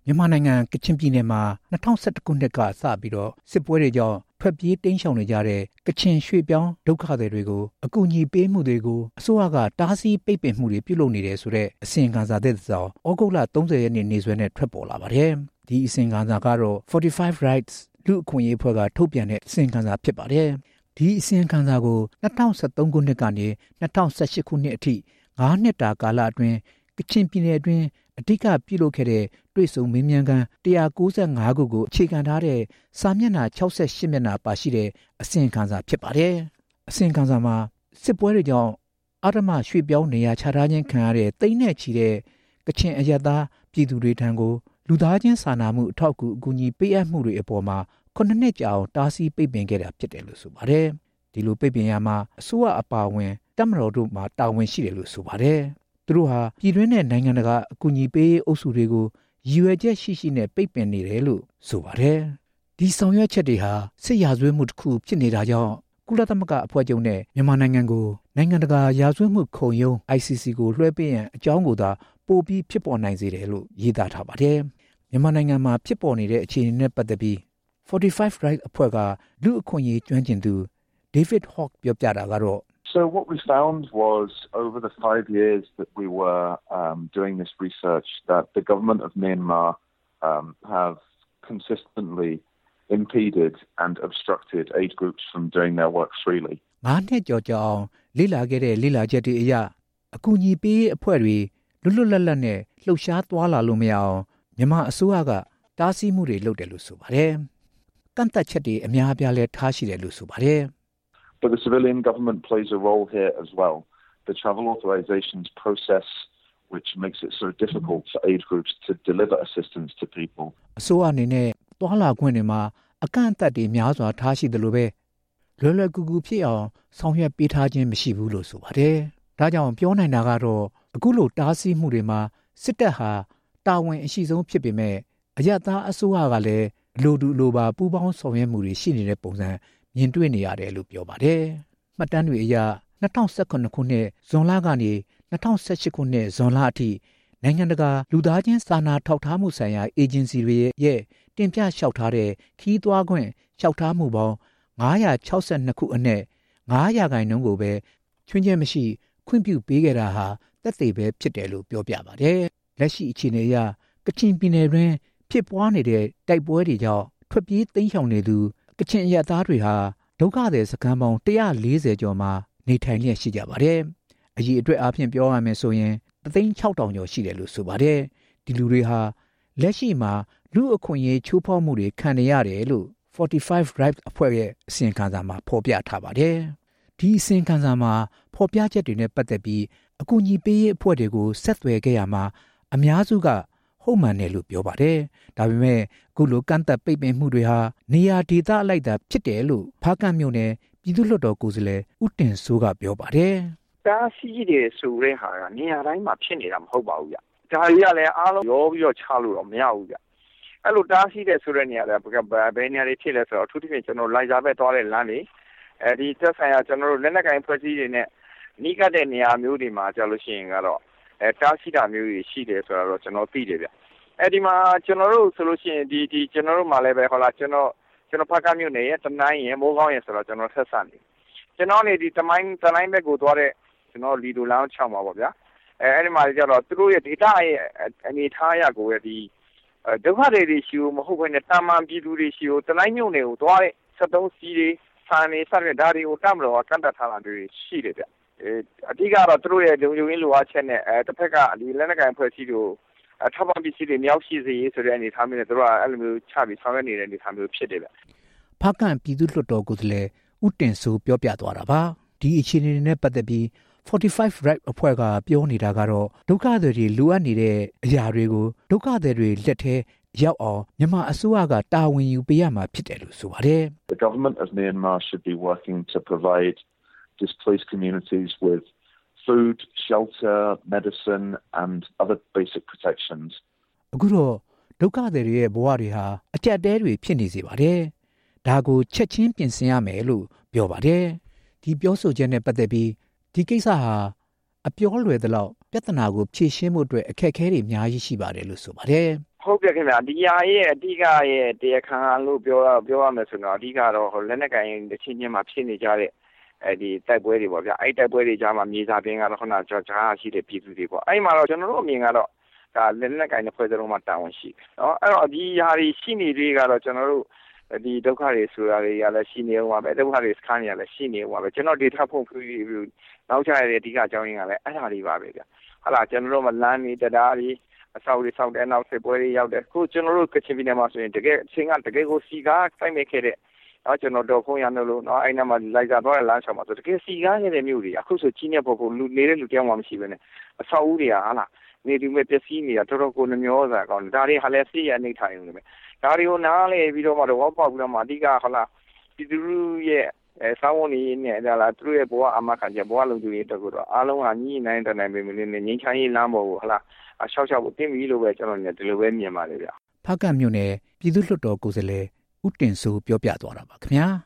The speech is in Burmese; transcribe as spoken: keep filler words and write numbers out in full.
မြန်မာနိုင်ငံကချင်ပြည်နယ်မှာ၂၀၁၁ခုနှစ်ကစပြီးတော့စစ်ပွဲတွေကြောင့်ထွက်ပြေးတိမ်းရှောင်နေကြတဲ့ကချင်ရွှေ့ပြောင်းဒုက္ခသည်တွေကိုအကူအညီပေးမှုတွေကိုအစိုးရကတားဆီးပိတ်ပင်မှုတွေပြုလုပ်နေတယ်ဆိုတဲ့အစီရင်ခံစာသစ်တစ်စောင်ဩဂုတ်လ၃၀ရက်နေ့နေ့စွဲနဲ့ထွက်ပေါ်လာပါတယ်။ဒီအစီရင်ခံစာကတော့ forty-five rights လူ့အခွင့်အရေးအဖွဲ့ကထုတ်ပြန်တဲ့အစီရင်ခံစာဖြစ်ပါတယ်။ဒီအစီရင်ခံစာကို၂၀၁၃ခုနှစ်ကနေ၂၀၁၈ခုနှစ်အထိ၅နှစ်တာကာလအတွင်းကချင်ပြည်နယ်အတွင်းအဓိကပြုလုပ်ခဲ့တဲ့တွေ့ဆုံမေးမြန်းခန်းone ninety-fiveခုကိုအခြေခံထားတဲ့စာမျက်နှာsixty-eightမျက်နှာပါရှိတဲ့အစီရင်ခံစာဖြစ်ပါတယ်။အစီရင်ခံစာမှာစစ်ပွဲတွေကြောင့်အဓမ္မရွှေ့ပြောင်းနေရာချထားခြင်းခံရတဲ့တိမ့်နဲ့ချီတဲ့ကချင်အရပ်သားပြည်သူတွေထံကိုလူသားချင်းစာနာမှုအထောက်အကူအကူအညီပေးအပ်မှုတွေအပေါ်မှာခုနှစ်နှစ်ကြာအောင်တားဆီးပိတ်ပင်ခဲ့တာဖြစ်တယ်လို့ဆိုပါတယ်။ဒီလိုပိတ်ပင်ရမှာအစိုးရအပါအဝင်တပ်မတော်တို့မှာတာဝန်ရှိတယ်လို့ဆိုပါတယ်။သူတို့ဟာပြည်တွင်းနဲ့နိုင်ငံတကာအကူအညီပေးအုပ်စုတွေကိုရည်ရွယ်ချက်ရှိရှိနဲ့ပိတ်ပင်နေတယ်လို့ဆိုပါတယ်။ဒီဆောင်ရွက်ချက်တွေဟာစစ်ရာဇဝတ်မှုတစ်ခုဖြစ်နေတာကြောင့်ကုလသမဂ္ဂအဖွဲ့ချုပ်နဲ့မြန်မာနိုင်ငံကိုနိုင်ငံတကာရာဇဝတ်မှုခုံရုံး I C C ကိုလွှဲပေးရန်အကြောင်းကိုသာပို့ပြီးဖြစ်ပေါ်နိုင်စေတယ်လို့ရေးသားထားပါတယ်။မြန်မာနိုင်ငံမှာဖြစ်ပေါ်နေတဲ့အခြေအနေနဲ့ပတ်သက်ပြီးforty-five right အဖွဲ့ကလူအခွင့်အရေးကျွမ်းကျင်သူ David Hawk ပြောပြတာကတော့ So what we found was over the five years that we were um, doing this research that the government of Myanmar um, have consistently impeded and obstructed aid groups from doing their work freely. ငါးနှစ်ကြော်ကြောင်လိလာခဲ့တဲ့လိလာချက်တွေအရအကူအညီပေးအဖွဲ့တွေလွတ်လွတ်လပ်လပ်နဲ့လှုပ်ရှားသွားလာလို့မရအောင်မြန်မာအစိုးရကတားဆီးမှုတွေလုပ်တယ်လို့ဆိုပါတယ်။ကန့်သက်ချက်တွေအများအပြားလဲထားရှိတယ်လို့ဆိုပါတယ်။ But the civilian government plays a role here as well. The travel authorizations process, which makes it so difficult for aid groups to deliver assistance to people. အစိုးရအနေနဲ့သွားလာခွင့်တွေမှာအကန့်အသတ်တွေများစွာထားရှိတယ်လို့ပဲလွယ်လွယ်ကူကူဖြစ်အောင်ဆောင်ရွက်ပေးထားခြင်းမရှိဘူးလို့ဆိုပါတယ်။ဒါကြောင့်ပြောနိုင်တာကတော့အခုလိုတားဆီးမှုတွေမှာစစ်တပ်ဟာတာဝန်အရှိဆုံးဖြစ်ပေမဲ့အရပ်သားအစိုးရကလည်းလိုတူလိုပါပူးပေါင်းဆောင်ရွက်မှုတွေရှိနေတဲ့ပုံစံမြင်တွေ့နေရတယ်လို့ပြောပါတယ်။မှတ်တမ်းတွေအရ၂၀၁၇ခုနှစ်ဇွန်လကနေ၂၀၁၈ခုနှစ်ဇွန်လအထိနိုင်ငံတကာလူသားချင်းစာနာထောက်ထားမှုဆိုင်ရာအေဂျင်စီတွေရဲ့တင်ပြလျှောက်ထားတဲ့ခီးသွွားခွင့်လျှောက်ထားမှုပေါင်းfive hundred sixty-twoခုအနက်fiveရာခိုင်နှုန်းကိုပဲချွင်းချက်မရှိခွင့်ပြုပေးခဲ့တာဟာသက်သေပဲဖြစ်တယ်လို့ပြောပြပါတယ်။လက်ရှိအခြေအနေအရကချင်ပြည်နယ်တွင်ဖြစ်ပွားနေတဲ့တိုက်ပွဲတွေကြောင့်ထွက်ပြေးသိမ်းရှောင်နေသူကချင်အရပ်သားတွေဟာဒုက္ခသည်စခန်းပေါင်းone hundred fortyကျော်မှာနေထိုင်လျက်ရှိကြပါတယ်။အရေးအတွက်အပြင်ပြောရမယ်ဆိုရင်one thousand six thousandကျော်ရှိတယ်လို့ဆိုပါတယ်။ဒီလူတွေဟာလက်ရှိမှာလူအခွင့်အရေးချိုးဖောက်မှုတွေခံနေရတယ်လို့forty-five right အဖွဲ့ရဲ့အစီရင်ခံစာမှာဖော်ပြထားပါတယ်။ဒီအစီရင်ခံစာမှာဖော်ပြချက်တွေနဲ့ပတ်သက်ပြီးအကူအညီပေးရေးအဖွဲ့တွေကိုဆက်သွယ်ခဲ့ရမှာအများစုကဟုတ်မှန်တယ်လို့ပြောပါတယ်။ဒါပေမဲ့အခုလိုကန့်သက်ပိတ်ပင်မှုတွေဟာနေရာဒေသအလိုက်သာဖြစ်တယ်လို့ဖားကန့်မြို့နယ်ပြည်သူ့လွှတ်တော်ကိုယ်စားလှယ်ဦးတင်စိုးကပြောပါတယ်။တားဆီးတယ်ဆိုတဲ့ဟာကနေရာတိုင်းမှာဖြစ်နေတာမဟုတ်ပါဘူးဗျ။ဒါကြီးကလည်းအားလုံးရောပြီးတော့ချလို့တော့မရဘူးဗျ။အဲ့လိုတားဆီးတယ်ဆိုတဲ့နေရာတွေကဘယ်နေရာတွေဖြစ်လဲဆိုတော့အထူးသဖြင့်ကျွန်တော်လိုက်စားပဲသွားတဲ့လမ်းတွေအဲဒီသက်ဆိုင်ရာကျွန်တော်တို့လက်နက်ကိုင်ဖွဲ့စည်းတွေနဲ့နီးကပ်တဲ့နေရာမျိုးတွေမှာကြာလို့ရှိရင်ကတော့အဲတားဆီးတာမျိုးတွေရှိတယ်ဆိုတော့ကျွန်တော်သိတယ်ဗျ။အဲဒီမှာကျွန်တော်တို့ဆိုလို့ရှိရင်ဒီဒီကျွန်တော်တို့မှလည်းပဲဟောလားကျွန်တော်ကျွန်တော်ဖားကန့်မြို့နယ်ရဲ့တနိုင်းရဲ့မိုးကောင်းရဲ့ဆိုတော့ကျွန်တော်ဆက်ဆက်နေကျွန်တော်နေဒီတမိုင်းတနိုင်းဘက်ကိုသွားတဲ့ကျွန်တော်လီဒိုလောင်း၆မှာပေါ့ဗျာအဲအဲ့ဒီမှာကျတော့သူတို့ရဲ့ data ရဲ့အနေထားရကိုရဲ့ဒီဒုက္ခတွေရှိဦးမဟုတ်ဘဲနဲ့တာမန်ပြည်သူတွေရှိဦးတနိုင်းမြို့နယ်ကိုသွားတဲ့စက်သုံးစီးတွေဆန်နေစတဲ့ဓာတ်တွေကိုတတ်မလို့ကန့်တတ်ထားတာတွေရှိတယ်ဗျအဲအဓိကတော့သူတို့ရဲ့လုံခြုံရေးလိုအပ်ချက်နဲ့အဲတစ်ဖက်ကဒီလက်နက်ကိုင်ဖွဲ့စည်းတို့အထောက်ပံ့ပစ္စည်းတွေမြောက်ရှိစေရေးဆိုတဲ့အနေထားမျိုးနဲ့သူတို့ကအဲ့လိုမျိုးချပြီးဆောင်ရွက်နေတဲ့အနေထားမျိုးဖြစ်တယ်ဗျဖားကန့်ပြည်သူ့လွှတ်တော်ကိုယ်စားလှယ်ဦးတင်စိုးပြောပြသွားတာပါဒီအခြေအနေနဲ့ပတ်သက်ပြီးforty-five right အဖွဲ့ကပြောနေတာကတော့ဒုက္ခသည်တွေလိုအပ်နေတဲ့အရာတွေကိုဒုက္ခသည်တွေလက်ထဲရောက်အောင်မြန်မာအစိုးရကတာဝန်ယူပေးရမှာဖြစ်တယ်လို့ဆိုပါတယ် The government of Myanmar should be working to provide displaced communities with food, shelter, medicine and other basic protections. အခုတော့ဒုက္ခသည်တွေရဲ့ဘဝတွေဟာအကျပ်တဲတွေဖြစ်နေစေပါတယ်ဒါကိုချက်ချင်းပြင်ဆင်ရမယ်လို့ပြောပါတယ်ဒီပြောဆိုချက်နဲ့ပတ်သက်ပြီးဒီကိစ္စဟာအပြောလွယ်သလောက်ပြဿနာကိုဖြေရှင်းဖို့အတွက်အခက်အခဲတွေအများကြီးရှိပါတယ်လို့ဆိုပါတယ်ဟုဟုတ်ပြခင်ဗျာဒီဟာရဲ့အဓိကရဲ့တရားခံလို့ပြောပြောရမယ်ဆိုတော့အဓိကတော့လက်နက်ကင်တစ်ချင်းချင်းမှာဖြစ်နေကြတဲ့အဲဒီတိုက်ပွဲတွေပေါ့ဗျာအဲ့တိုက်ပွဲတွေကြားမှာမြေစာပင်ကတော့ခုနကကြားရှိတဲ့ပြည်သူတွေပေါ့အဲ့မှာတော့ကျွန်တော်တို့အမြင်ကတော့ဒါလက်နက်ကင်တစ်ဖွဲ့စလုံးမှာတာဝန်ရှိတယ်နော်အဲ့တော့ဒီဟာတွေရှိနေတွေကတော့ကျွန်တော်တို့ဒီဒုက္ခတွေဆိုတာတွေကလည်းရှိနေအောင်ပါပဲဒုက္ခတွေစခန်းတွေကလည်းရှိနေအောင်ပါပဲကျွန်တော် data ဖုန်းဖြူနောက်ကျရတဲ့အဓိကအကြောင်းရင်းကလည်းအဲ့ဒါတွေပါပဲဗျဟာလာကျွန်တော်တို့မလမ်းနေတရားတွေအဆောက်တွေဆောက်တဲ့နောက်စစ်ပွဲတွေရောက်တဲ့ခုကျွန်တော်တို့ကချင်ပြည်နယ်မှာဆိုရင်တကယ်အချင်းကတကယ်ကိုစီကားစိုက်နေခဲ့တဲ့နော်ကျွန်တော်တော့ဖုန်းရနေလို့နော်အဲ့နာမှာလိုက်စားသွားတဲ့လမ်းဆောင်မှာဆိုတကယ်စီကားနေတဲ့မြို့တွေအခုဆိုကြီးနေပေါ်ပေါ်လူနေတဲ့လူတယောက်မှမရှိဘဲနဲ့အဆောက်အဦတွေကဟာလာနေဒီမဲ့ပစ္စည်းနေတာတော်တော်ကိုနှမျောစားကောင်းဒါတွေဟာလည်းစိရအနေထိုင်နေတယ်ဒါတွေကိုနားလေပြီးတော့မှတော့ဝေါပေါက်ပြီးတော့မှအဓိကဟာလာဒီသူရဲ့အဲစောင်းဝင်နေနဲ့ဒါလားသူရဲ့ဘဝအမခံချက်ဘဝလုံးသူတွေတက်တော့အားလုံးကညှိနှိုင်းတနိုင်ပေမဲ့လည်းငင်းချမ်းရေးလမ်းပေါ်ကိုဟာလာအရှောက်ရှောက်ကိုတင်းပြီးလို့ပဲကျွန်တော်เนี่ยဒီလိုပဲမြင်ပါတယ်ဗျဖားကတ်မြို့နယ်ပြည်သူ့လွှတ်တော်ကိုယ်စားလှယ်ဦးတင်စိုးပြောပြသွားတာပါခင်ဗျာ